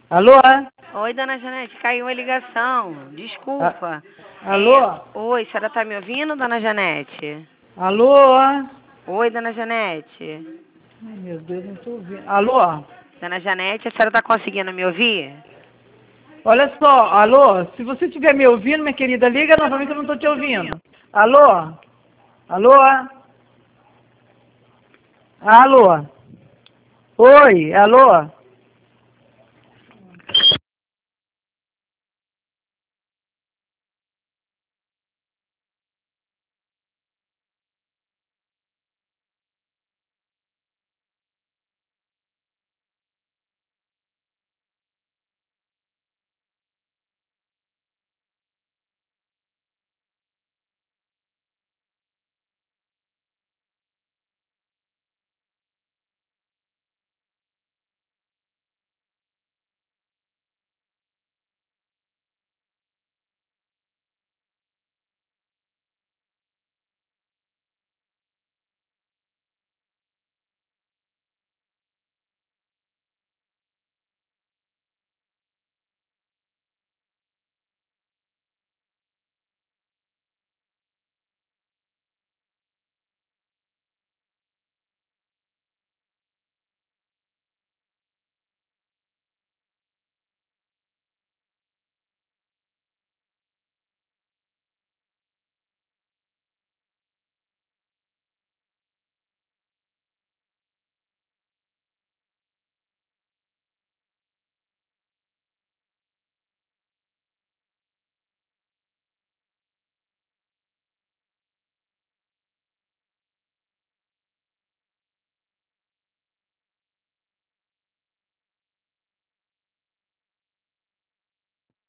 Alô? Oi, dona Janete, caiu a ligação. Desculpa. Alô? Oi, a senhora tá me ouvindo, dona Janete? Alô? Oi, dona Janete. Ai, meu Deus, não estou ouvindo. Alô? Dona Janete, a senhora tá conseguindo me ouvir? Olha só, alô? Se você estiver me ouvindo, minha querida, liga novamente, eu não estou te ouvindo. Alô? Alô? Alô? Oi, alô?